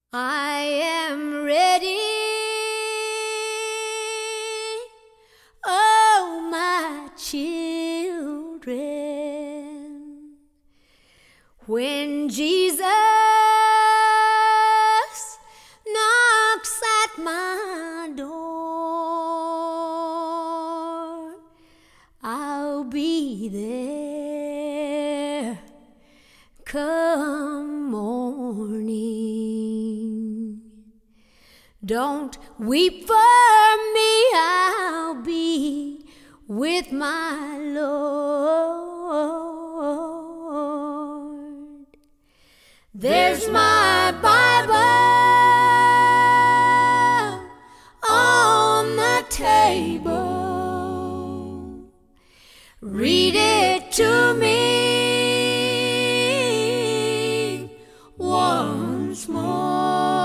I am ready, oh my children, when Jesus knocks at my door, I'll be there come morning. Don't weep for me, I'll be with my Lord. There's my Bible on the table. Read it to me once more.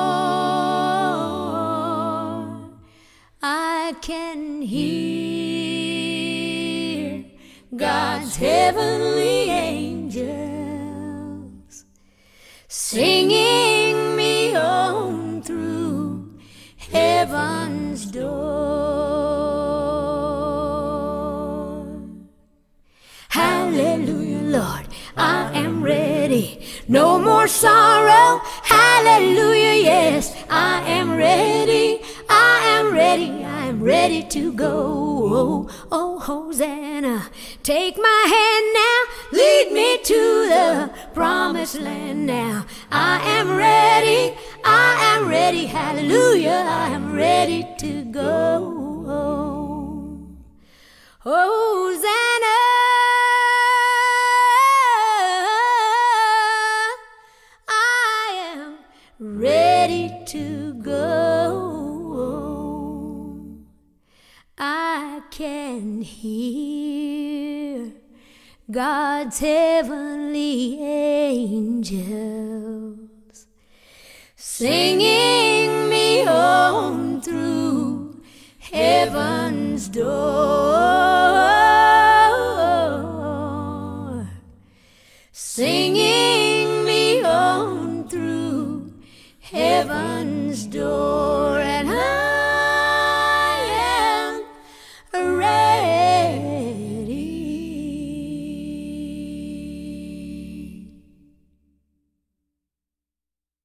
I can hear God's heavenly angels singing me on through heaven's door. Hallelujah, Lord, I am ready. No more sorrow. Hallelujah, yes, I am ready. I am ready. I am ready to go. Oh, Hosanna, take my hand now. Lead me to the promised land now. I am ready. I am ready. Hallelujah, I am ready to go. Hosanna, ready to go. I can hear God's heavenly angels singing me on through heaven's door.